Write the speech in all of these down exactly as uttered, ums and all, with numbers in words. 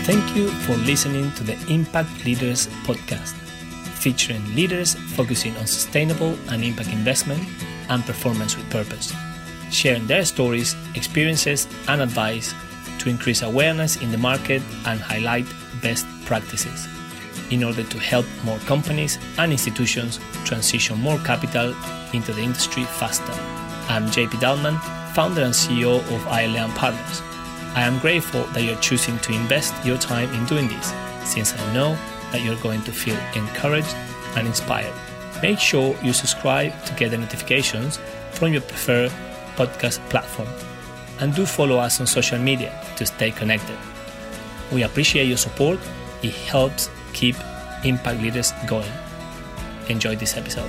Thank you for listening to the Impact Leaders podcast, featuring leaders focusing on sustainable and impact investment and performance with purpose, sharing their stories, experiences, and advice to increase awareness in the market and highlight best practices in order to help more companies and institutions transition more capital into the industry faster. I'm J P Dalman, founder and C E O of I L A and Partners. I am grateful that you're choosing to invest your time in doing this, since I know that you're going to feel encouraged and inspired. Make sure you subscribe to get the notifications from your preferred podcast platform. And do follow us on social media to stay connected. We appreciate your support. It helps keep Impact Leaders going. Enjoy this episode.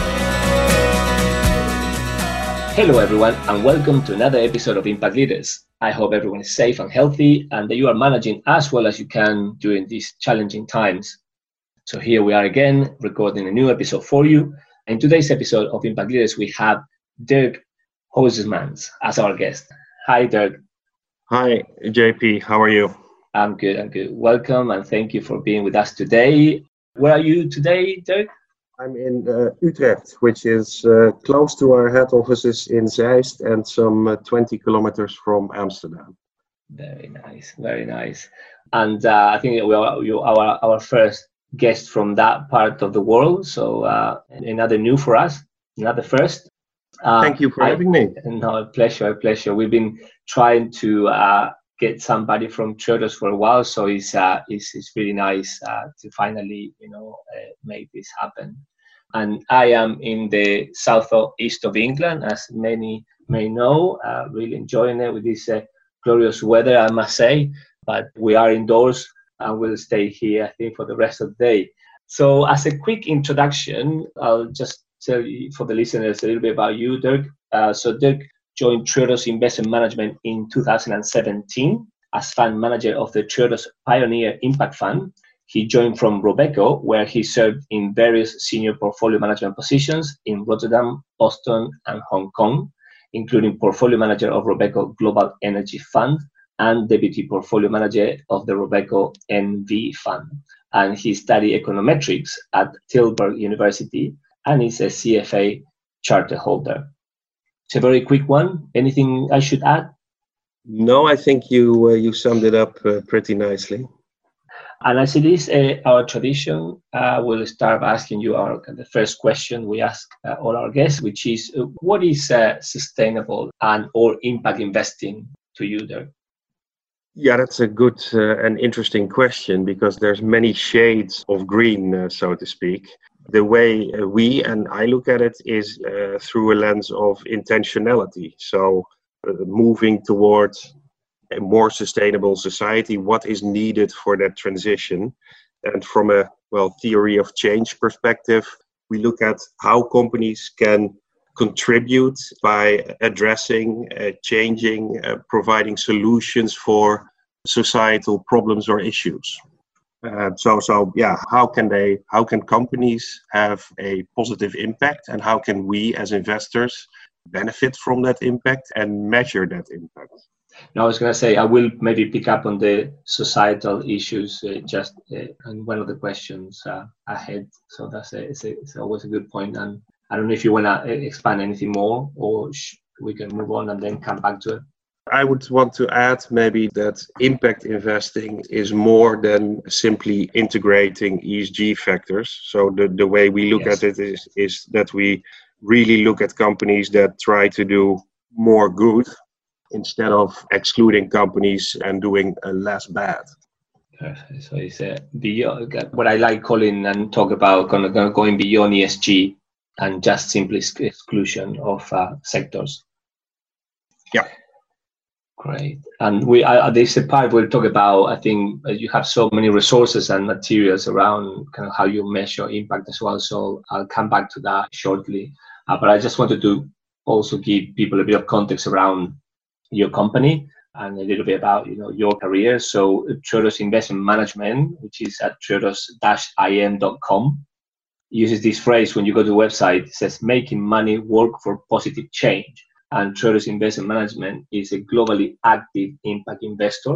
Hello everyone, and welcome to another episode of Impact Leaders. I hope everyone is safe and healthy and that you are managing as well as you can during these challenging times. So here we are again, recording a new episode for you. In today's episode of Impact Leaders, we have Dirk Huysmans as our guest. Hi, Dirk. Hi, J P. How are you? I'm good, I'm good. Welcome and thank you for being with us today. Where are you today, Dirk? I'm in uh, Utrecht, which is uh, close to our head offices in Zeist and some uh, twenty kilometers from Amsterdam. Very nice, very nice. And uh, I think we are you our our first guest from that part of the world, so uh, another new for us, another first. Uh, Thank you for I, having me. No, pleasure, pleasure. We've been trying to uh, get somebody from Triodos for a while, so it's uh, it's, it's really nice uh, to finally, you know, uh, make this happen. And I am in the southeast of England, as many may know, uh, really enjoying it with this uh, glorious weather, I must say. But we are indoors and we'll stay here, I think, for the rest of the day. So as a quick introduction, I'll just tell you for the listeners a little bit about you, Dirk. Uh, so Dirk joined Triodos Investment Management in two thousand seventeen as fund manager of the Triodos Pioneer Impact Fund. He joined from Robeco, where he served in various senior portfolio management positions in Rotterdam, Boston, and Hong Kong, including portfolio manager of Robeco Global Energy Fund and deputy portfolio manager of the Robeco N V Fund. And he studied econometrics at Tilburg University and is a C F A charter holder. It's a very quick one. Anything I should add? No, I think you uh, you summed it up uh, pretty nicely. And as it is uh, our tradition, uh, we'll start by asking you our the first question we ask uh, all our guests, which is, uh, what is uh, sustainable and or impact investing to you, there? Yeah, that's a good uh, and interesting question because there's many shades of green, uh, so to speak. The way uh, we and I look at it is uh, through a lens of intentionality. So uh, moving towards a more sustainable society, what is needed for that transition? And from a, well, theory of change perspective, we look at how companies can contribute by addressing, uh, changing, uh, providing solutions for societal problems or issues. Uh, so, so yeah, how can they, how can companies have a positive impact, and how can we as investors benefit from that impact and measure that impact? Now, I was going to say, I will maybe pick up on the societal issues uh, just uh, and one of the questions uh, ahead. So that's a, it's, a, it's always a good point. And I don't know if you want to expand anything more, or sh- we can move on and then come back to it. I would want to add maybe that impact investing is more than simply integrating E S G factors. So the, the way we look yes. at it is, is that we really look at companies that try to do more good instead of excluding companies and doing uh, less bad. Perfect. So it's uh, beyond, what I like calling and talk about kind of going beyond E S G and just simply exclusion of uh, sectors. Yeah. Great. And we uh, there's a part we'll talk about, I think uh, you have so many resources and materials around kind of how you measure impact as well. So I'll come back to that shortly. Uh, but I just wanted to also give people a bit of context around your company and a little bit about, you know, your career. So Triodos Investment Management, which is at triodos dash I M dot com, uses this phrase when you go to the website. It says, making money work for positive change. And Triodos Investment Management is a globally active impact investor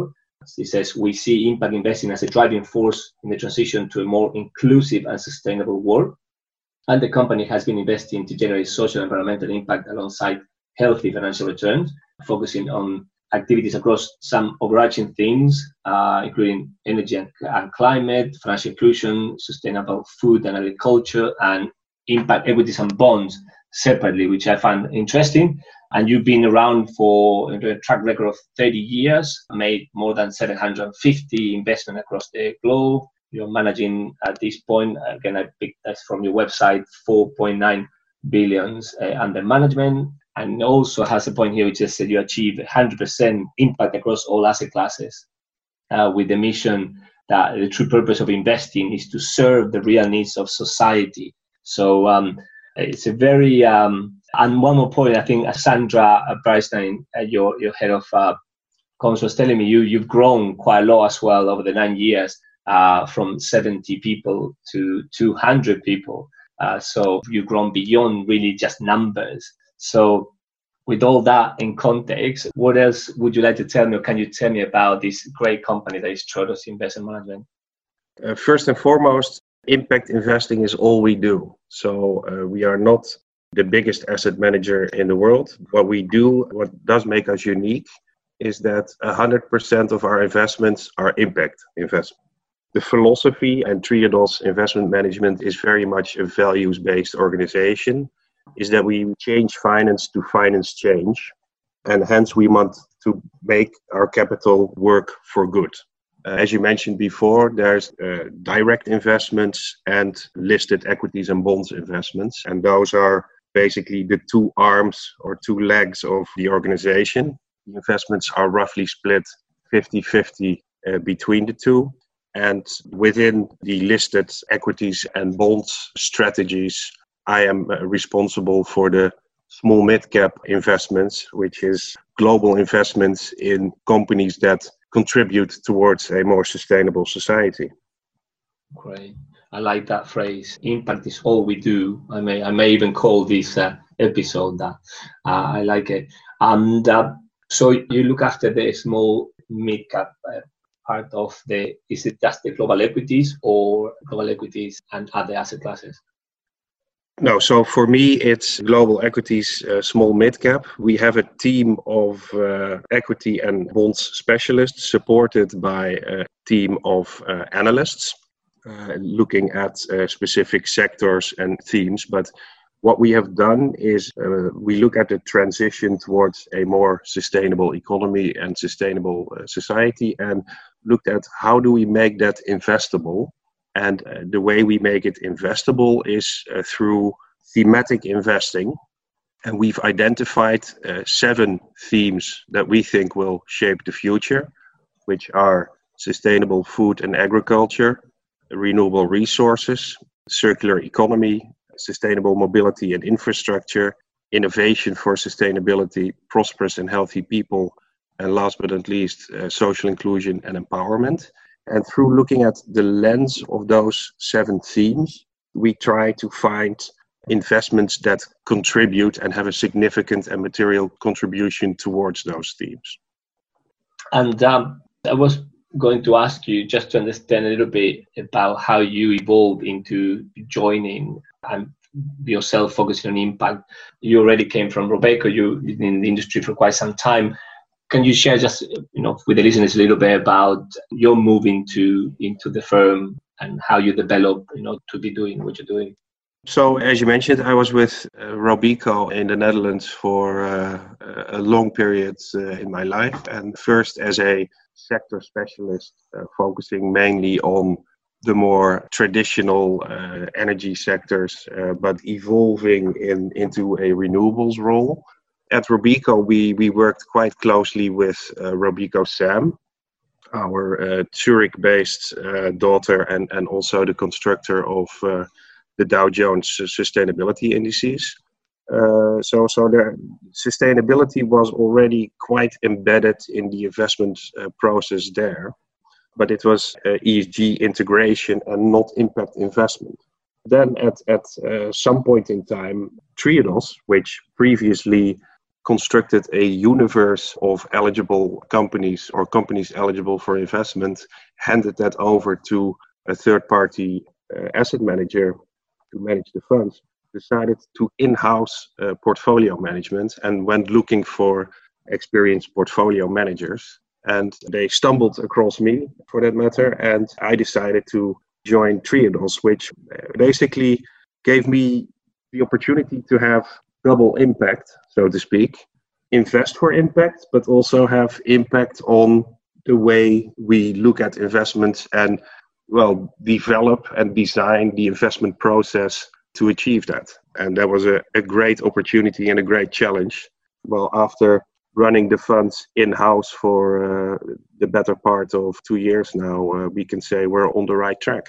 He says, we see impact investing as a driving force in the transition to a more inclusive and sustainable world. And the company has been investing to generate social and environmental impact alongside healthy financial returns, focusing on activities across some overarching themes, uh, including energy and, and climate, financial inclusion, sustainable food and agriculture, and impact equities and bonds separately, which I find interesting. And you've been around for a track record of thirty years, made more than seven hundred fifty investments across the globe. You're managing at this point, again, I picked that from your website, four point nine billions uh, under management. And also has a point here which is that you achieve one hundred percent impact across all asset classes, uh, with the mission that the true purpose of investing is to serve the real needs of society. So um, it's a very, um, and one more point, I think Sandra Brystein, uh, your, your head of uh, comms, was telling me you, you've grown quite a lot as well over the nine years, uh, from seventy people to two hundred people. Uh, so you've grown beyond really just numbers. So with all that in context, what else would you like to tell me, or can you tell me about this great company that is Triodos Investment Management? Uh, first and foremost, impact investing is all we do. So uh, we are not the biggest asset manager in the world. What we do, what does make us unique, is that one hundred percent of our investments are impact investments. The philosophy and Triodos Investment Management is very much a values-based organization, is that we change finance to finance change, and hence we want to make our capital work for good. Uh, as you mentioned before, there's uh, direct investments and listed equities and bonds investments, and those are basically the two arms or two legs of the organization. The investments are roughly split fifty-fifty uh, between the two. And within the listed equities and bonds strategies, I am responsible for the small mid-cap investments, which is global investments in companies that contribute towards a more sustainable society. Great. I like that phrase. Impact is all we do. I may I may even call this uh, episode that. Uh, I like it. And uh, so you look after the small mid-cap uh, part of the, is it just the global equities or global equities and other asset classes? No, so for me, it's global equities, uh, small mid-cap. We have a team of uh, equity and bonds specialists supported by a team of uh, analysts uh, looking at uh, specific sectors and themes. But what we have done is uh, we look at the transition towards a more sustainable economy and sustainable uh, society, and looked at how do we make that investable. And uh, the way we make it investable is uh, through thematic investing. And we've identified uh, seven themes that we think will shape the future, which are sustainable food and agriculture, renewable resources, circular economy, sustainable mobility and infrastructure, innovation for sustainability, prosperous and healthy people, and last but not least, uh, social inclusion and empowerment. And through looking at the lens of those seven themes, we try to find investments that contribute and have a significant and material contribution towards those themes. And um, I was going to ask you just to understand a little bit about how you evolved into joining and yourself focusing on impact. You already came from Robeco, you've been in the industry for quite some time. Can you share just, you know, with the listeners a little bit about your move into into the firm and how you develop, you know, to be doing what you're doing? So, as you mentioned, I was with uh, Robeco in the Netherlands for uh, a long period uh, in my life, and first as a sector specialist, uh, focusing mainly on the more traditional uh, energy sectors, uh, but evolving in into a renewables role. At Robeco, we, we worked quite closely with uh, Robeco SAM, our uh, Zurich-based uh, daughter and, and also the constructor of uh, the Dow Jones Sustainability Indices. Uh, so so the sustainability was already quite embedded in the investment uh, process there, but it was uh, E S G integration and not impact investment. Then at, at uh, some point in time, Triodos, which previously constructed a universe of eligible companies or companies eligible for investment, handed that over to a third-party uh, asset manager to manage the funds, decided to in-house uh, portfolio management and went looking for experienced portfolio managers. And they stumbled across me, for that matter, and I decided to join Triodos, which basically gave me the opportunity to have double impact, so to speak, invest for impact, but also have impact on the way we look at investments and, well, develop and design the investment process to achieve that. And that was a, a great opportunity and a great challenge. Well, after running the funds in-house for uh, the better part of two years now, uh, we can say we're on the right track.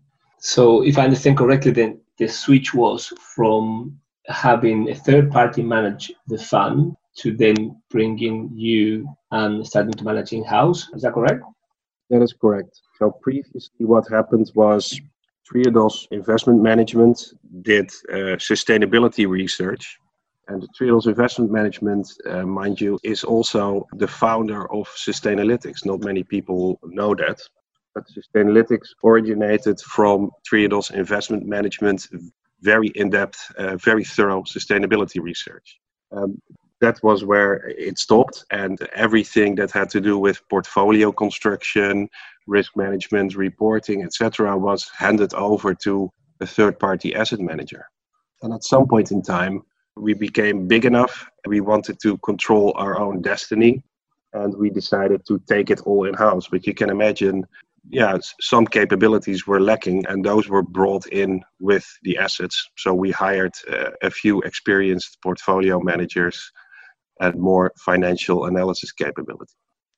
So if I understand correctly, then the switch was from having a third party manage the fund to then bringing you and starting to manage in-house. Is that correct? That is correct. So previously what happened was Triodos Investment Management did uh, sustainability research. And Triodos Investment Management, uh, mind you, is also the founder of Sustainalytics. Not many people know that. But Sustainalytics originated from Triodos Investment Management, very in-depth, uh, very thorough sustainability research. Um, that was where it stopped, and everything that had to do with portfolio construction, risk management, reporting, et cetera, was handed over to a third-party asset manager. And at some point in time, we became big enough. We wanted to control our own destiny, and we decided to take it all in-house. But you can imagine, yeah, some capabilities were lacking, and those were brought in with the assets. So we hired uh, a few experienced portfolio managers and more financial analysis capability.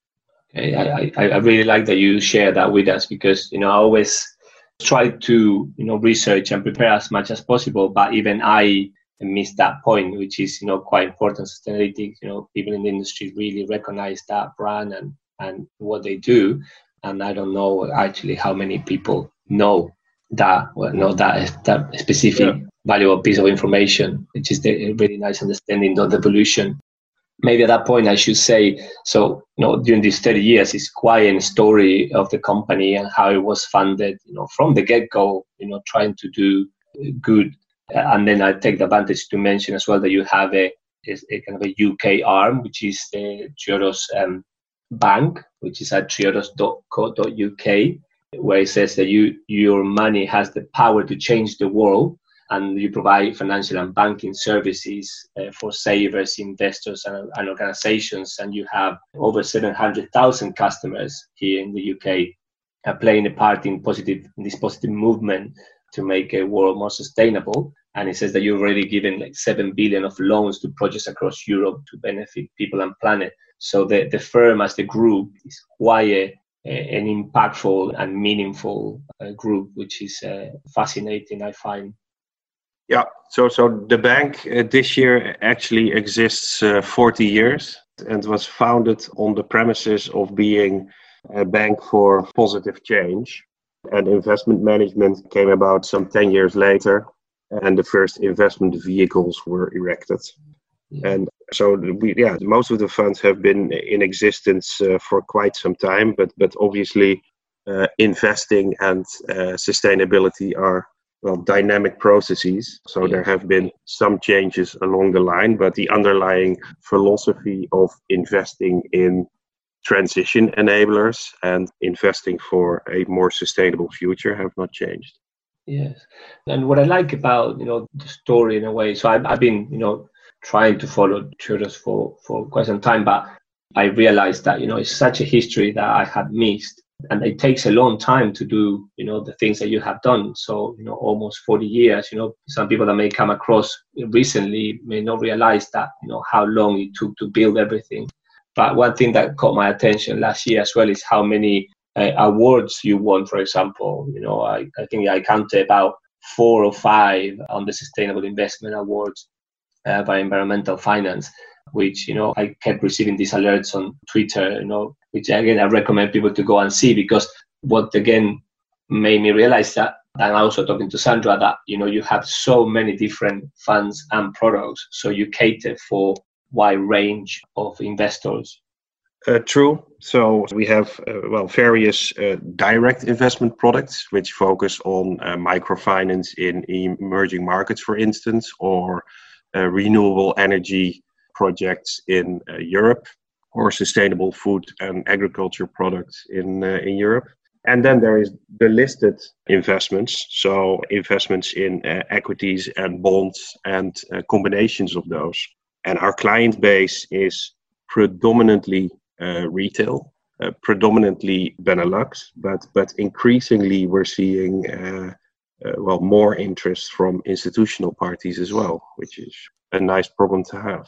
Okay, I, I, I really like that you share that with us, because, you know, I always try to, you know, research and prepare as much as possible, but even I missed that point, which is, you know, quite important. Sustainalytics, you know, people in the industry really recognize that brand and, and what they do. And I don't know actually how many people know that, well, know that, that specific yeah. valuable piece of information, which is the really nice understanding of the evolution. Maybe at that point I should say, so, you know, during these thirty years, it's quite a story of the company and how it was funded, you know, from the get-go, you know, trying to do good. And then I take the advantage to mention as well that you have a, a kind of a U K arm, which is the Triodos um, Bank, which is at triodos dot co dot U K, where it says that you your money has the power to change the world, and you provide financial and banking services uh, for savers, investors, and, and organizations. And you have over seven hundred thousand customers here in the U K uh, playing a part in positive in this positive movement to make a world more sustainable. And it says that you've already given like seven billion of loans to projects across Europe to benefit people and planet. So the, the firm as the group is quite a, a, an impactful and meaningful uh, group, which is uh, fascinating, I find. Yeah, so so the bank uh, this year actually exists uh, forty years and was founded on the premises of being a bank for positive change. And investment management came about some ten years later, and the first investment vehicles were erected. Yeah. And so, we, yeah, most of the funds have been in existence uh, for quite some time, but but obviously uh, investing and uh, sustainability are, well, dynamic processes. So yeah. There have been some changes along the line, but the underlying philosophy of investing in transition enablers and investing for a more sustainable future have not changed. Yes. And what I like about, you know, the story in a way, so I've, I've been, you know, trying to follow Triodos for, for quite some time, but I realized that, you know, it's such a history that I had missed. And it takes a long time to do, you know, the things that you have done. So, you know, almost forty years, you know, some people that may come across recently may not realize that, you know, how long it took to build everything. But one thing that caught my attention last year as well is how many uh, awards you won, for example. You know, I, I think I counted about four or five on the Sustainable Investment Awards uh, by Environmental Finance, which, you know, I kept receiving these alerts on Twitter, you know, which again, I recommend people to go and see, because what again made me realize that, and also talking to Sandra, that, you know, you have so many different funds and products. So you cater for wide range of investors. Uh, true. So we have uh, well various uh, direct investment products which focus on uh, microfinance in emerging markets, for instance, or uh, renewable energy projects in uh, Europe, or sustainable food and agriculture products in uh, in Europe. And then there is the listed investments, so investments in uh, equities and bonds and uh, combinations of those. And our client base is predominantly uh, retail, uh, predominantly Benelux, but but increasingly we're seeing uh, uh, well more interest from institutional parties as well, which is a nice problem to have.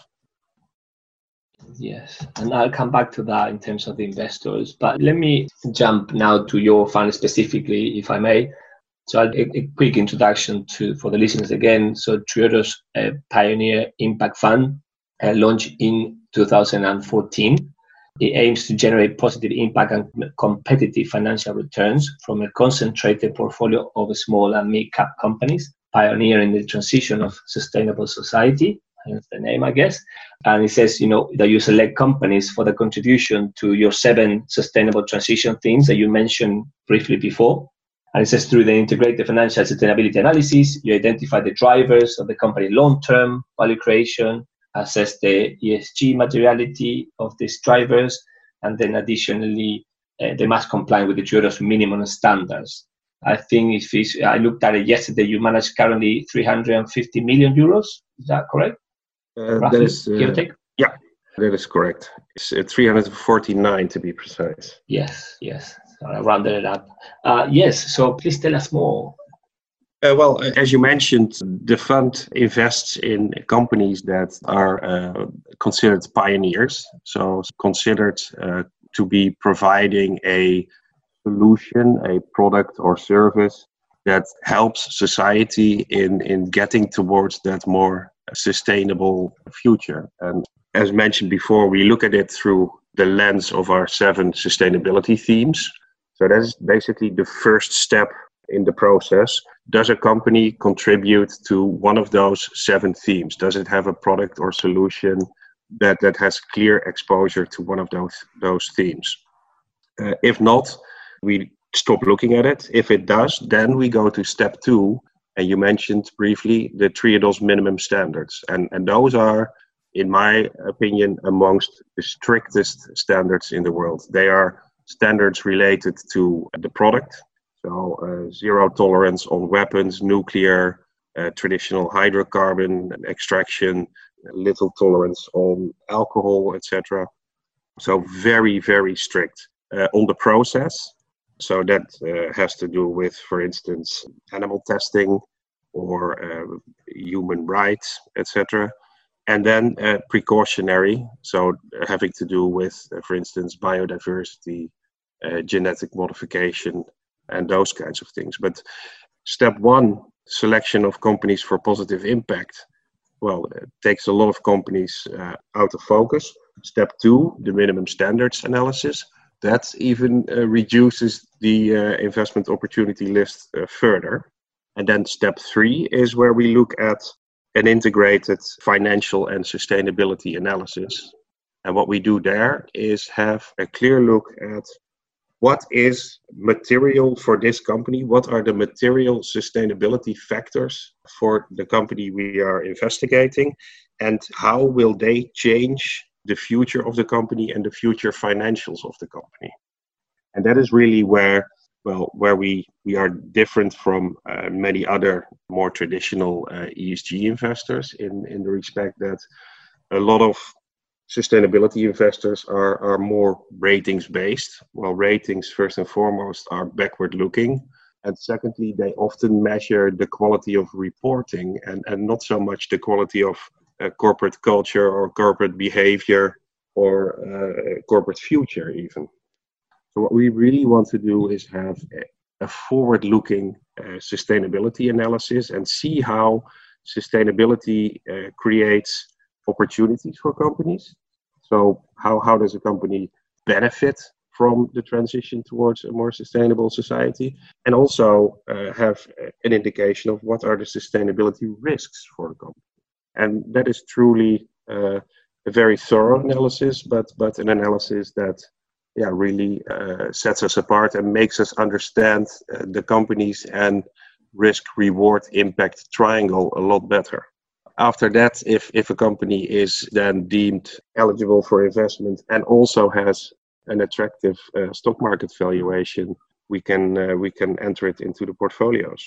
Yes, and I'll come back to that in terms of the investors. But let me jump now to your fund specifically, if I may. So I'll, a, a quick introduction to for the listeners again. So Triodos uh, Pioneer Impact Fund uh, launched in two thousand fourteen. It aims to generate positive impact and competitive financial returns from a concentrated portfolio of small and mid-cap companies, pioneering the transition of sustainable society. Hence the name, I guess. And it says, you know, that you select companies for the contribution to your seven sustainable transition themes that you mentioned briefly before. And it says through the integrated financial sustainability analysis, you identify the drivers of the company long-term value creation, assess the E S G materiality of these drivers, and then additionally, uh, they must comply with the Triodos minimum standards. I think if it's, I looked at it yesterday, you manage currently three hundred fifty million euros. Is that correct? Uh, that is, uh, yeah, that is correct. It's uh, three hundred forty-nine to be precise. Yes, yes. So I rounded it up. Uh, yes, so please tell us more. Uh, well, as you mentioned, the fund invests in companies that are uh, considered pioneers, so considered uh, to be providing a solution, a product or service that helps society in, in getting towards that more sustainable future. And as mentioned before, we look at it through the lens of our seven sustainability themes. So that is basically the first step in the process. Does a company contribute to one of those seven themes? Does it have a product or solution that, that has clear exposure to one of those, those themes? Uh, if not, we stop looking at it. If it does, then we go to step two. And you mentioned briefly the Triodos minimum standards. And, and those are, in my opinion, amongst the strictest standards in the world. They are standards related to the product. So uh, zero tolerance on weapons, nuclear, uh, traditional hydrocarbon extraction, little tolerance on alcohol, et cetera. So very, very strict uh, on the process. So that uh, has to do with, for instance, animal testing or uh, human rights, et cetera. And then uh, precautionary, so having to do with, uh, for instance, biodiversity, uh, genetic modification, and those kinds of things. But step one, selection of companies for positive impact, well, it takes a lot of companies uh, out of focus. Step two, the minimum standards analysis. That even uh, reduces the uh, investment opportunity list uh, further. And then step three is where we look at an integrated financial and sustainability analysis. And what we do there is have a clear look at what is material for this company, what are the material sustainability factors for the company we are investigating, and how will they change the future of the company and the future financials of the company. And that is really where, well, where we, we are different from uh, many other more traditional uh, E S G investors in, in the respect that a lot of sustainability investors are, are more ratings based, while ratings first and foremost are backward looking. And secondly, they often measure the quality of reporting and, and not so much the quality of uh, corporate culture or corporate behavior or uh, corporate future even. So what we really want to do is have a, a forward-looking uh, sustainability analysis and see how sustainability uh, creates opportunities for companies. So how, how does a company benefit from the transition towards a more sustainable society? And also uh, have an indication of what are the sustainability risks for a company. And that is truly uh, a very thorough analysis, but but an analysis that yeah really uh, sets us apart and makes us understand uh, the companies and risk reward impact triangle a lot better. After that, if if a company is then deemed eligible for investment and also has an attractive uh, stock market valuation, we can uh, we can enter it into the portfolios.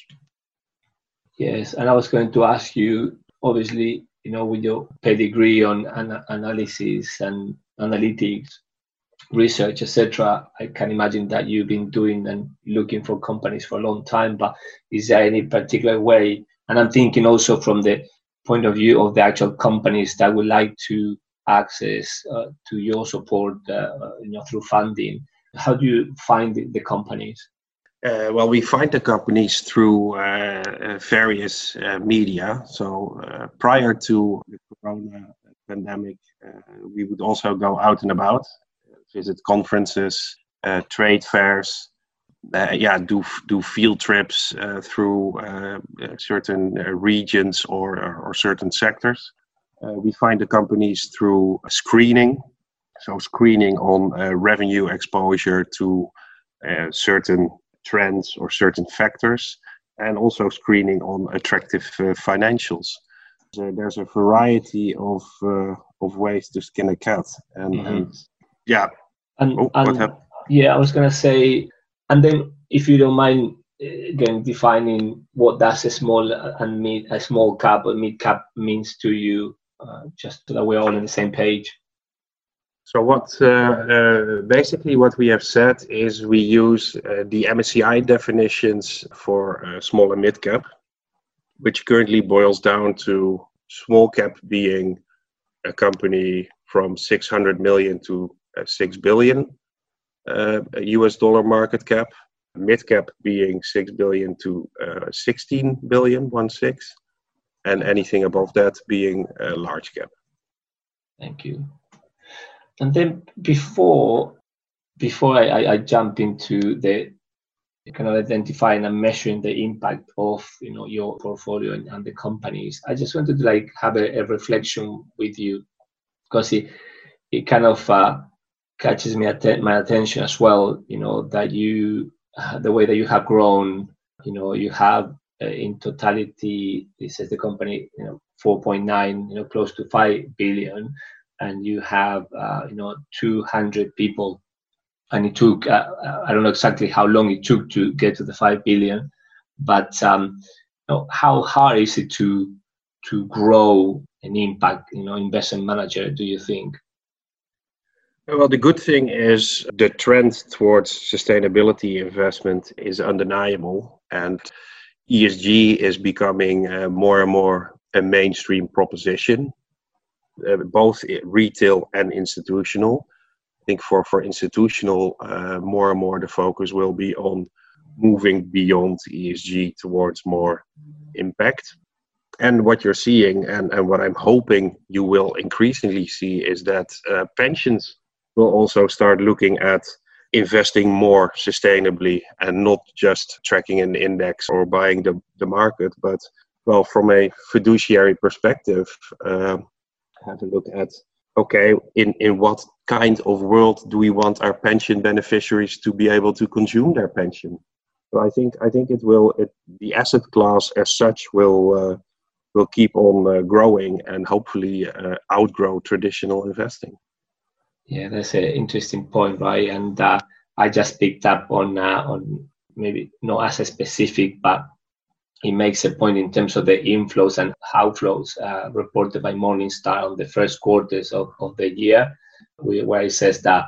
Yes, and I was going to ask you, obviously, you know, with your pedigree on an- analysis and analytics, research, et cetera, I can imagine that you've been doing and looking for companies for a long time. But is there any particular way? And I'm thinking also from the point of view of the actual companies that would like to access uh, to your support, uh, you know, through funding. How do you find the, the companies? Uh, well, we find the companies through uh, various uh, media. So uh, prior to the corona pandemic, uh, we would also go out and about, visit conferences, uh, trade fairs, uh, yeah, do do field trips uh, through uh, certain uh, regions or, or certain sectors. Uh, we find the companies through screening, so screening on uh, revenue exposure to uh, certain trends or certain factors, and also screening on attractive uh, financials. So there's a variety of uh, of ways to skin a cat, and, mm-hmm. and yeah. And, oh, and yeah, I was gonna say, and then if you don't mind, again, defining what does a small and mid, a small cap or mid cap means to you, uh, just so that we're all on the same page. So what uh, uh, basically what we have said is we use uh, the M S C I definitions for uh, small and mid cap, which currently boils down to small cap being a company from six hundred million to uh, six billion uh, U S dollar market cap, mid cap being six billion to uh, sixteen billion, one six, and anything above that being a large cap. Thank you. And then before before I, I, I jump into the kind of identifying and measuring the impact of you know your portfolio and, and the companies, I just wanted to like have a, a reflection with you, because it it kind of uh, catches me att- my attention as well. You know that you uh, the way that you have grown. You know you have uh, in totality, this is the company, you know four point nine, you know close to five billion. And you have, uh, you know, two hundred people, and it took, uh, I don't know exactly how long it took to get to the five billion, but um, you know, how hard is it to to grow an impact, you know, investment manager, do you think? Well, the good thing is the trend towards sustainability investment is undeniable, and E S G is becoming uh, more and more a mainstream proposition. Uh, both retail and institutional. I think for, for institutional, uh, more and more the focus will be on moving beyond E S G towards more impact. And what you're seeing, and, and what I'm hoping you will increasingly see, is that uh, pensions will also start looking at investing more sustainably and not just tracking an index or buying the, the market, but well, from a fiduciary perspective, uh, have a look at, okay, in, in what kind of world do we want our pension beneficiaries to be able to consume their pension? So I think I think it will, it, the asset class as such will uh, will keep on uh, growing and hopefully uh, outgrow traditional investing. Yeah, that's an interesting point, right? And uh, I just picked up on uh, on maybe not asset specific, but it makes a point in terms of the inflows and outflows uh, reported by Morningstar on the first quarters of, of the year, where it says that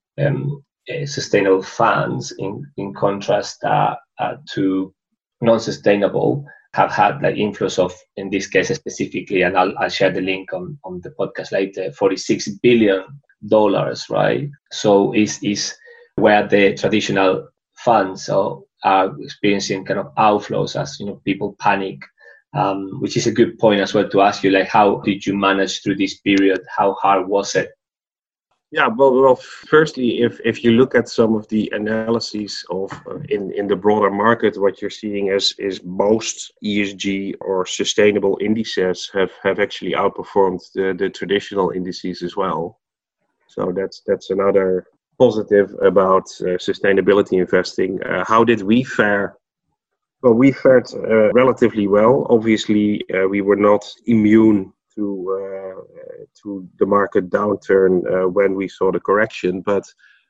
um, uh, sustainable funds, in, in contrast uh, uh, to non-sustainable, have had like inflows of, in this case specifically, and I'll, I'll share the link on, on the podcast later, forty-six billion dollars, right? So is is where the traditional funds so are experiencing kind of outflows as you know people panic, um, which is a good point as well to ask you, like, how did you manage through this period? How hard was it? Yeah, well, well, firstly, if, if you look at some of the analyses of uh, in, in the broader market, what you're seeing is is most E S G or sustainable indices have, have actually outperformed the, the traditional indices as well. So that's that's another positive about uh, sustainability investing. Uh, how did we fare? Well, we fared uh, relatively well. Obviously, uh, we were not immune to uh, to the market downturn uh, when we saw the correction, but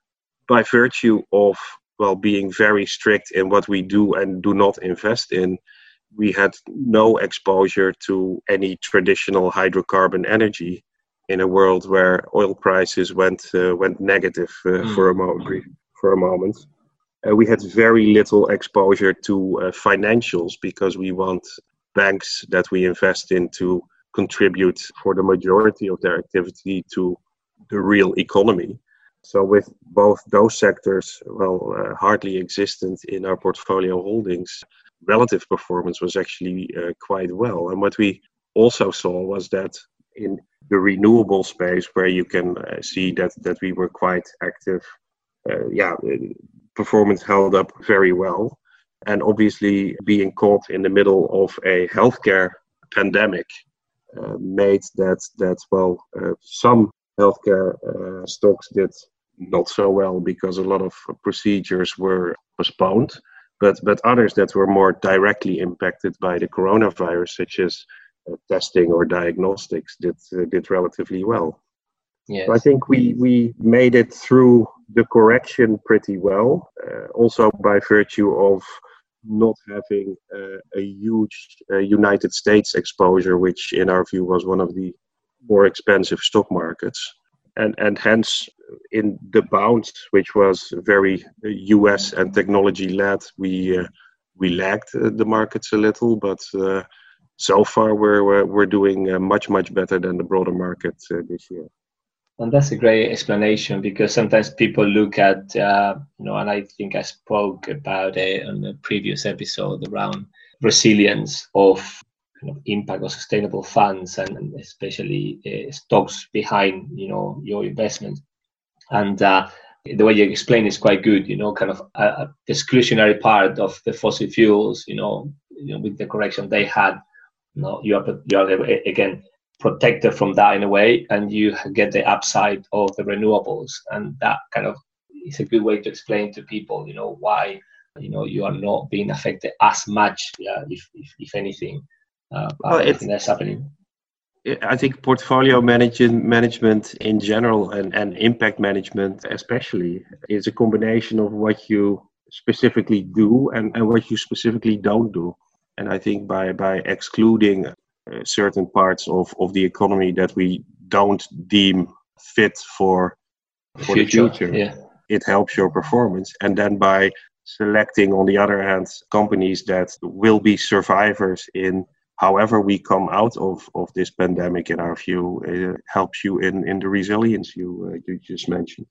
by virtue of well being very strict in what we do and do not invest in, we had no exposure to any traditional hydrocarbon energy in a world where oil prices went uh, went negative uh, Mm. for a moment. For a moment. Uh, we had very little exposure to uh, financials because we want banks that we invest in to contribute for the majority of their activity to the real economy. So with both those sectors, well, uh, hardly existent in our portfolio holdings, relative performance was actually uh, quite well. And what we also saw was that in the renewable space, where you can uh, see that that we were quite active, uh, yeah, performance held up very well. And obviously, being caught in the middle of a healthcare pandemic uh, made that that well, uh, some healthcare uh, stocks did not so well because a lot of procedures were postponed. But but others that were more directly impacted by the coronavirus, such as uh, testing or diagnostics, did uh, did relatively well. Yes. So I think we, we made it through the correction pretty well, uh, also by virtue of not having uh, a huge uh, United States exposure, which in our view was one of the more expensive stock markets. And, and hence, in the bounce, which was very U S and technology led, we uh, we lagged uh, the markets a little, but uh, so far we're, we're, we're doing uh, much, much better than the broader market uh, this year. And that's a great explanation, because sometimes people look at, uh, you know, and I think I spoke about it on the previous episode around resilience of kind of impact of sustainable funds, and especially uh, stocks behind, you know, your investments. And uh, the way you explain is quite good, you know, kind of a, a exclusionary part of the fossil fuels, you know, you know, with the correction they had, you know, you are, you are again, protected from that in a way, and you get the upside of the renewables. And that kind of is a good way to explain to people, you know, why, you know, you are not being affected as much, yeah, if, if, if anything, uh, by Well, anything that's happening. I think portfolio management, management in general and, and impact management especially is a combination of what you specifically do and, and what you specifically don't do. And I think by, by excluding uh, certain parts of, of the economy that we don't deem fit for, for future, the future, yeah. it helps your performance. And then by selecting, on the other hand, companies that will be survivors in however we come out of, of this pandemic, in our view, it helps you in, in the resilience you, uh, you just mentioned.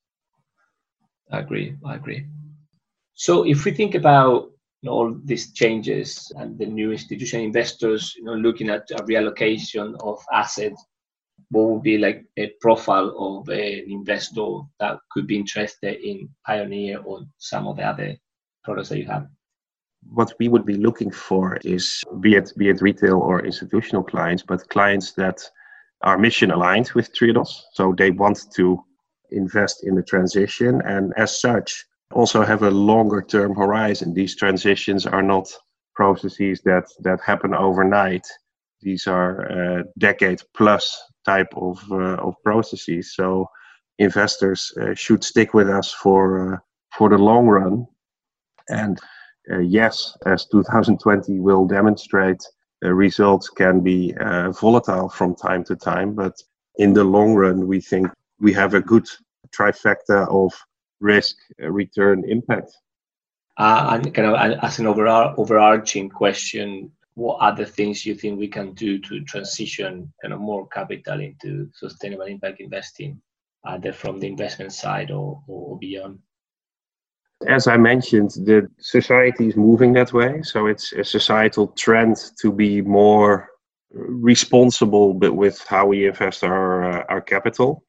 I agree, I agree. So if we think about, you know, all these changes and the new institutional investors, you know, looking at a reallocation of assets, what would be like a profile of an investor that could be interested in Pioneer or some of the other products that you have? What we would be looking for is, be it be it retail or institutional clients, but clients that are mission aligned with Triodos. So they want to invest in the transition, and as such also have a longer term horizon. These transitions are not processes that that happen overnight. These are uh, decade plus type of uh, of processes. So investors uh, should stick with us for uh, for the long run. And uh, yes, as two thousand twenty will demonstrate, uh, results can be uh, volatile from time to time, but in the long run, we think we have a good trifecta of risk, uh, return, impact. Uh, and kind of as an overall overarching question, what other things you think we can do to transition kind of more capital into sustainable impact investing, either from the investment side or, or beyond? As I mentioned, the society is moving that way. So it's a societal trend to be more responsible but with how we invest our uh, our capital.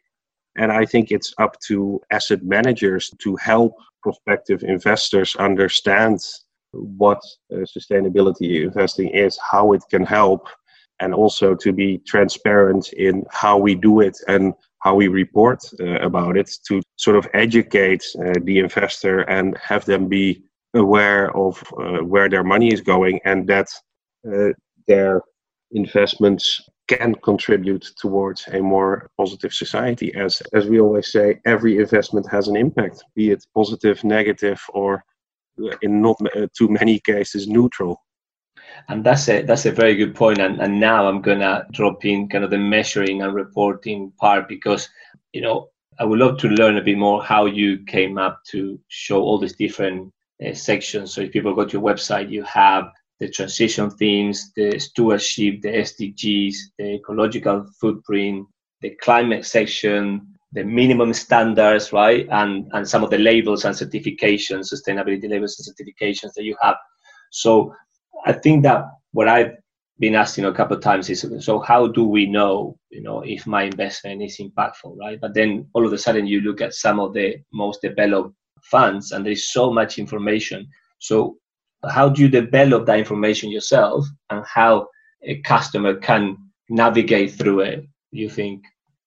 And I think it's up to asset managers to help prospective investors understand what uh, sustainability investing is, how it can help, and also to be transparent in how we do it and how we report uh, about it, to sort of educate uh, the investor and have them be aware of uh, where their money is going, and that uh, their investments can contribute towards a more positive society. As as we always say, every investment has an impact, be it positive, negative, or in not uh, too many cases neutral. And that's a that's a very good point. And and now I'm gonna drop in kind of the measuring and reporting part, because you know I would love to learn a bit more how you came up to show all these different uh, sections. So if people go to your website, you have the transition themes, the stewardship, the S D Gs, the ecological footprint, the climate section, the minimum standards, right? And and some of the labels and certifications, sustainability labels and certifications that you have. So I think that what I've been asking a couple of times is, so how do we know, you know, if my investment is impactful, right? But then all of a sudden you look at some of the most developed funds and there's so much information. So how do you develop that information yourself, and how a customer can navigate through it, you think?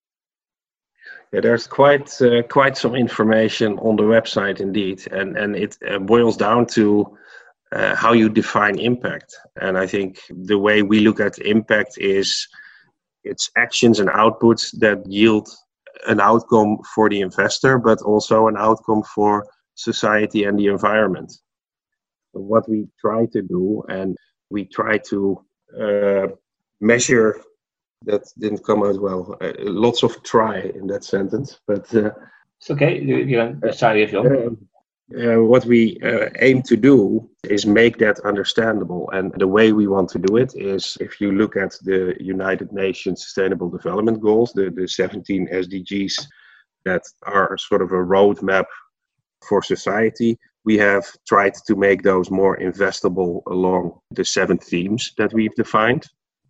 Yeah, there's quite uh, quite some information on the website indeed, and and it uh, boils down to uh, how you define impact. And I think the way we look at impact is it's actions and outputs that yield an outcome for the investor, but also an outcome for society and the environment. What we try to do, and we try to uh, measure. That didn't come out well. Uh, lots of try in that sentence, but uh, it's okay. You, you can sorry if you want. Uh, uh, what we uh, aim to do is make that understandable, and the way we want to do it is, if you look at the United Nations Sustainable Development Goals, the, the seventeen S D Gs that are sort of a roadmap for society, we have tried to make those more investable along the seven themes that we've defined.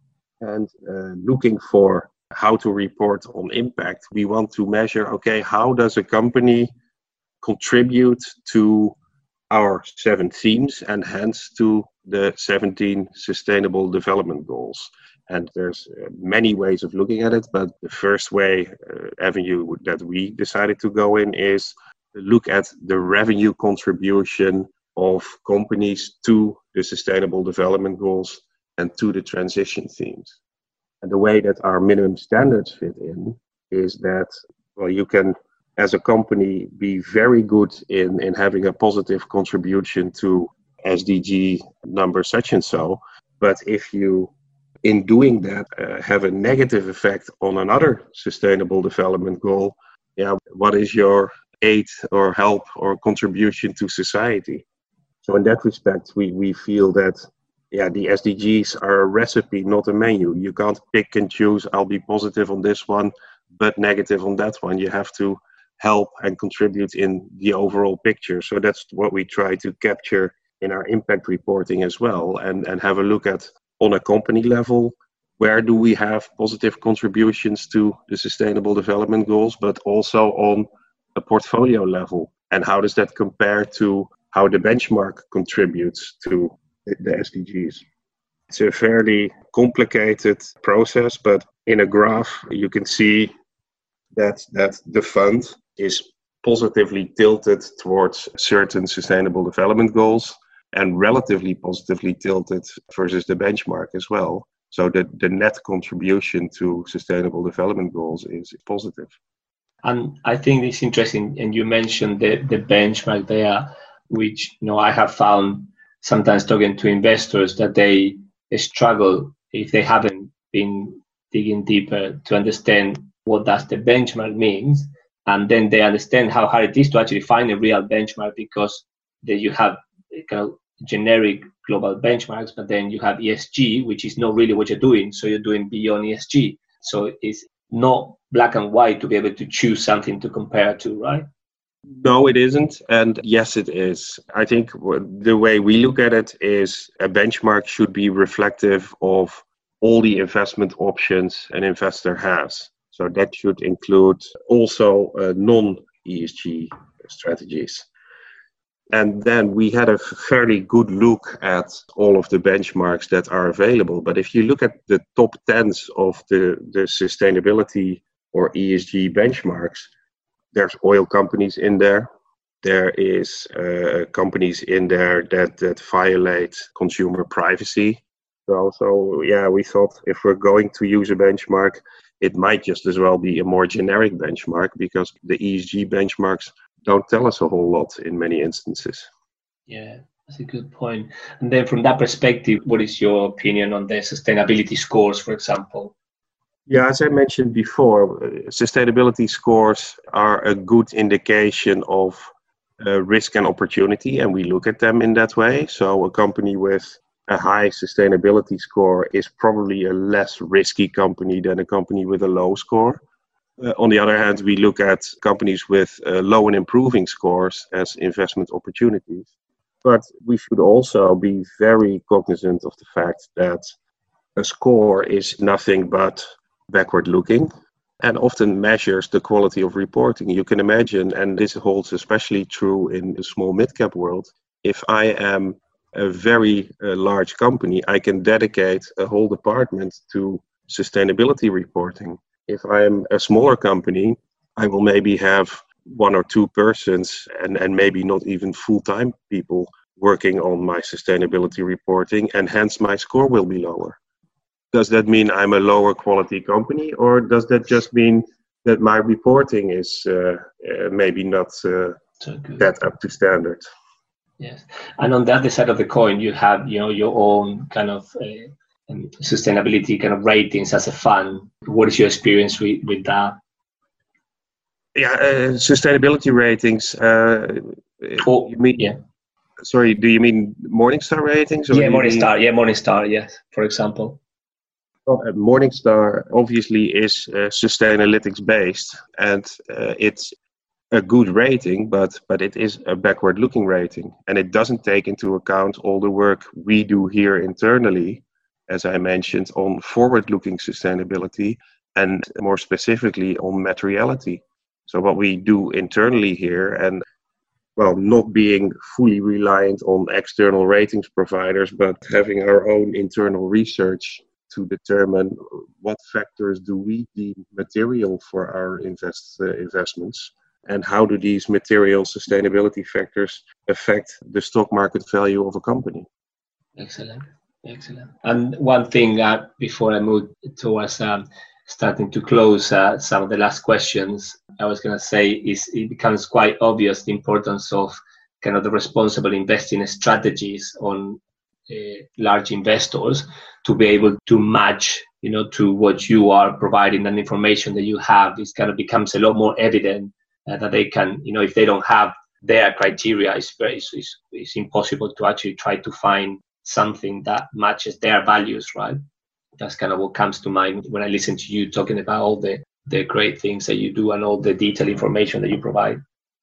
And uh, looking for how to report on impact, we want to measure, okay, how does a company contribute to our seven themes and hence to the seventeen Sustainable Development Goals? And there's uh, many ways of looking at it, but the first way, uh, avenue that we decided to go in is look at the revenue contribution of companies to the Sustainable Development Goals and to the transition themes. And the way that our minimum standards fit in is that, well, you can, as a company, be very good in, in having a positive contribution to S D G number such and so, but if you, in doing that, uh, have a negative effect on another Sustainable Development Goal, yeah, what is your aid or help or contribution to society? So in that respect, we, we feel that yeah, the S D Gs are a recipe, not a menu. You can't pick and choose, I'll be positive on this one, but negative on that one. You have to help and contribute in the overall picture. So that's what we try to capture in our impact reporting as well, and, and have a look at, on a company level, where do we have positive contributions to the Sustainable Development Goals, but also on a portfolio level. And how does that compare to how the benchmark contributes to the S D Gs. It's a fairly complicated process, but in a graph you can see that that the fund is positively tilted towards certain Sustainable Development Goals and relatively positively tilted versus the benchmark as well. So the, the net contribution to Sustainable Development Goals is positive. And I think it's interesting, and you mentioned the, the benchmark there, which you know I have found sometimes talking to investors that they struggle if they haven't been digging deeper to understand what does the benchmark means, and then they understand how hard it is to actually find a real benchmark, because then you have kind of generic global benchmarks, but then you have E S G, which is not really what you're doing, so you're doing beyond E S G. So it's not black and white to be able to choose something to compare to, right? No, it isn't. And yes, it is. I think the way we look at it is a benchmark should be reflective of all the investment options an investor has. So So that should include also uh, non-E S G strategies. And then we had a fairly good look at all of the benchmarks that are available. But if you look at the top tens of the, the sustainability or E S G benchmarks, there's oil companies in there. There is uh, companies in there that, that violate consumer privacy. So, so yeah, we thought if we're going to use a benchmark, it might just as well be a more generic benchmark, because the E S G benchmarks don't tell us a whole lot in many instances. Yeah, that's a good point. And then from that perspective, what is your opinion on the sustainability scores, for example? Yeah, as I mentioned before, sustainability scores are a good indication of uh, risk and opportunity, and we look at them in that way. So a company with a high sustainability score is probably a less risky company than a company with a low score. Uh, on the other hand, we look at companies with uh, low and improving scores as investment opportunities. But we should also be very cognizant of the fact that a score is nothing but backward looking and often measures the quality of reporting. You can imagine, and this holds especially true in the small mid-cap world, if I am a very uh, large company, I can dedicate a whole department to sustainability reporting. If I am a smaller company, I will maybe have one or two persons and, and maybe not even full-time people working on my sustainability reporting, and hence my score will be lower. Does that mean I'm a lower quality company, or does that just mean that my reporting is uh, uh, maybe not uh, so that up to standard? Yes, and on the other side of the coin, you have you know your own kind of uh, um, sustainability kind of ratings as a fund. What is your experience with, with that? Yeah, uh, sustainability ratings. Uh, oh, you mean? Yeah. Sorry, do you mean Morningstar ratings? Or yeah, Morningstar. Mean... Yeah, Morningstar. Yes, for example. Well, uh, Morningstar obviously is uh, Sustainalytics based, and uh, it's a good rating, but but it is a backward-looking rating, and it doesn't take into account all the work we do here internally, as I mentioned, on forward-looking sustainability, and more specifically on materiality. So what we do internally here, and well, not being fully reliant on external ratings providers, but having our own internal research to determine what factors do we deem material for our invest uh, investments. And how do these material sustainability factors affect the stock market value of a company? Excellent, excellent. And one thing uh, before I move towards um, starting to close uh, some of the last questions, I was going to say is it becomes quite obvious the importance of kind of the responsible investing strategies on uh, large investors to be able to match, you know, to what you are providing and information that you have. It kind of becomes a lot more evident. Uh, that they can, you know, if they don't have their criteria, it's very, it's, it's impossible to actually try to find something that matches their values, right? That's kind of what comes to mind when I listen to you talking about all the, the great things that you do and all the detailed information that you provide.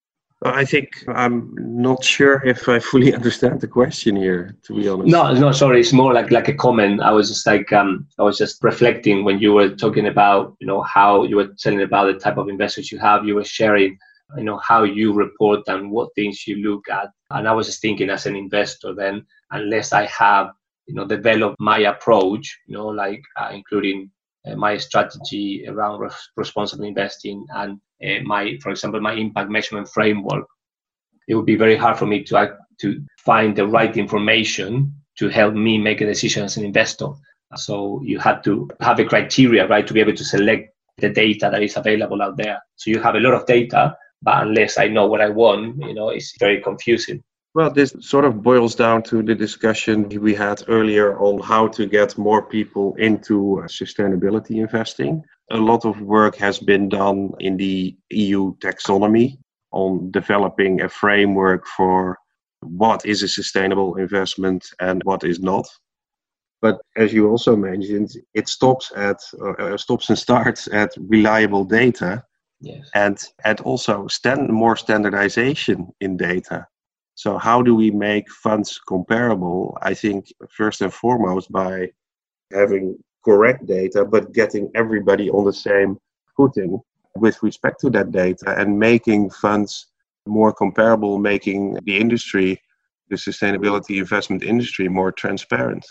I think I'm not sure if I fully understand the question here, to be honest. No, no, sorry. It's more like like a comment. I was just like, um, I was just reflecting when you were talking about, you know, how you were telling about the type of investors you have. You were sharing, you know, how you report and what things you look at. And I was just thinking, as an investor, then unless I have, you know, developed my approach, you know, like uh, including uh, my strategy around re- responsible investing and uh, my, for example, my impact measurement framework, it would be very hard for me to act, to find the right information to help me make a decision as an investor. So you have to have a criteria, right, to be able to select the data that is available out there. So you have a lot of data, but unless I know what I want, you know, it's very confusing. Well, this sort of boils down to the discussion we had earlier on how to get more people into sustainability investing. A lot of work has been done in the E U taxonomy on developing a framework for what is a sustainable investment and what is not. But as you also mentioned, it stops at uh, stops and starts at reliable data. Yes. and and also stand more standardization in data. So how do we make funds comparable? I think first and foremost by having correct data, but getting everybody on the same footing with respect to that data and making funds more comparable, making the industry, the sustainability investment industry, more transparent.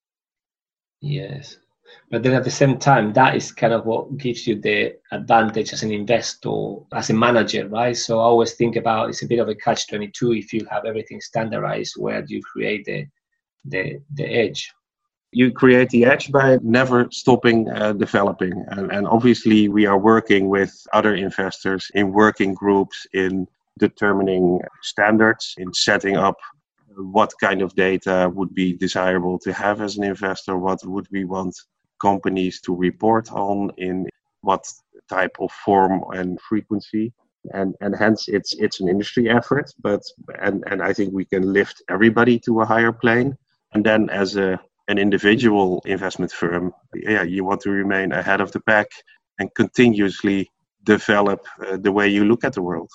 Yes. But then at the same time, that is kind of what gives you the advantage as an investor, as a manager, right? So I always think about it's a bit of a catch twenty-two. If you have everything standardized, where do you create the the, the edge? You create the edge by never stopping uh, developing. And, and obviously, we are working with other investors in working groups, in determining standards, in setting up what kind of data would be desirable to have as an investor, what would we want companies to report on, in what type of form and frequency. And and hence it's it's an industry effort, but and, and I think we can lift everybody to a higher plane. And then as a an individual investment firm, yeah, you want to remain ahead of the pack and continuously develop uh, the way you look at the world.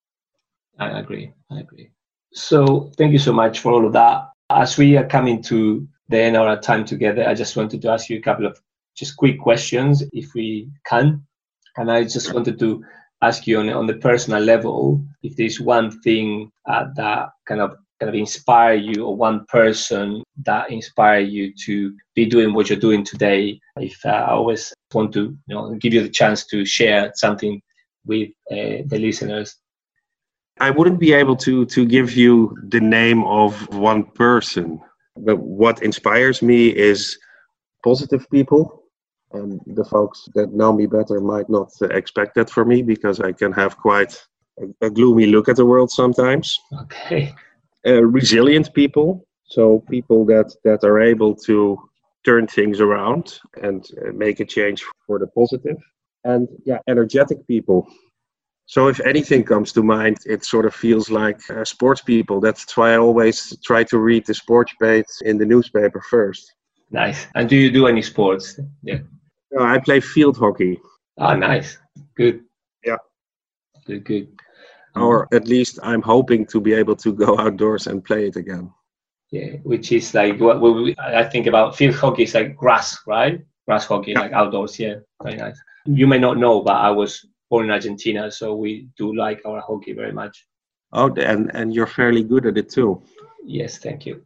I agree. I agree. So thank you so much for all of that. As we are coming to the end of our time together, I just wanted to ask you a couple of just quick questions, if we can. And I just wanted to ask you on, on the personal level, if there's one thing uh, that kind of kind of inspire you, or one person that inspire you to be doing what you're doing today. If uh, I always want to, you know, give you the chance to share something with uh, the listeners. I wouldn't be able to to give you the name of one person, but what inspires me is positive people. And the folks that know me better might not expect that for me, because I can have quite a, a gloomy look at the world sometimes. Okay. Uh, resilient people, so people that, that are able to turn things around and uh, make a change for the positive. And yeah, energetic people. So if anything comes to mind, it sort of feels like uh, sports people. That's why I always try to read the sports page in the newspaper first. Nice. And do you do any sports? Yeah. No, I play field hockey. Ah, nice. Good. Yeah. Good, good. Or at least I'm hoping to be able to go outdoors and play it again. Yeah, which is like what we, I think about field hockey is like grass, right? Grass hockey, yeah. Like outdoors. Yeah, very nice. You may not know, but I was born in Argentina, so we do like our hockey very much. Oh, and, and you're fairly good at it too. Yes, thank you.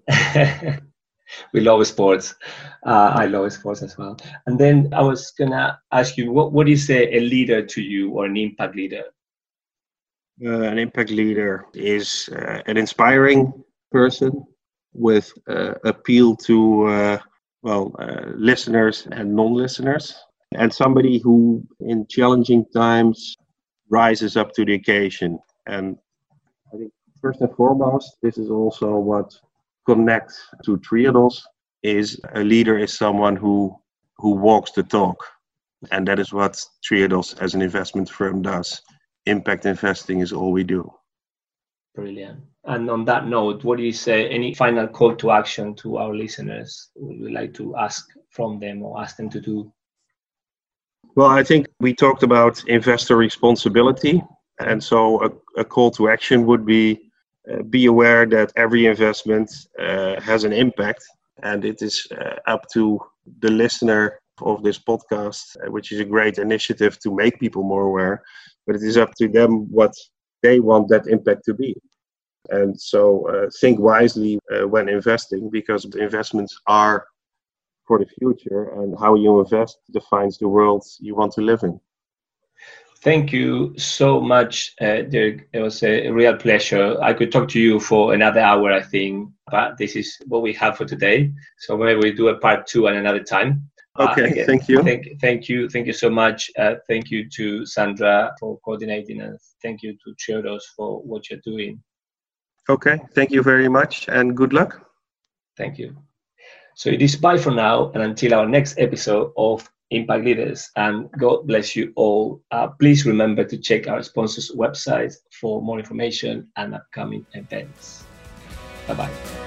We love sports. Uh, I love sports as well. And then I was going to ask you, what, what is a, a leader to you, or an impact leader? Uh, an impact leader is uh, an inspiring person with uh, appeal to uh, well uh, listeners and non-listeners, and somebody who in challenging times rises up to the occasion. And I think first and foremost, this is also what connects to Triodos, is a leader is someone who who walks the talk, and that is what Triodos as an investment firm does. Impact investing is all we do. Brilliant. And on that note, what do you say, any final call to action to our listeners would you like to ask from them or ask them to do? Well, I think we talked about investor responsibility. And so a, a call to action would be uh, be aware that every investment uh, has an impact. And it is uh, up to the listener of this podcast, uh, which is a great initiative to make people more aware. But it is up to them what they want that impact to be. And so uh, think wisely uh, when investing, because the investments are for the future, and how you invest defines the world you want to live in. Thank you so much, uh, Dirk. It was a real pleasure. I could talk to you for another hour, I think, but this is what we have for today. So maybe we do a part two at another time. Okay, uh, again, thank you. Thank, thank you. Thank you so much. Uh, thank you to Sandra for coordinating, and thank you to Triodos for what you're doing. Okay, thank you very much, and good luck. Thank you. So it is bye for now, and until our next episode of Impact Leaders, and God bless you all. Uh, please remember to check our sponsors' websites for more information and upcoming events. Bye-bye.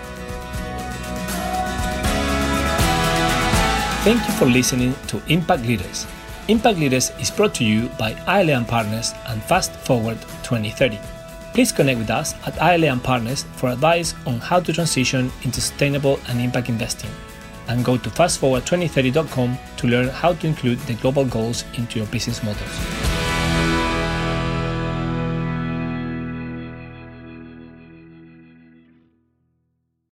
Thank you for listening to Impact Leaders. Impact Leaders is brought to you by I L A and Partners and Fast Forward twenty thirty. Please connect with us at I L A and Partners for advice on how to transition into sustainable and impact investing. and go to fast forward twenty thirty dot com to learn how to include the global goals into your business models.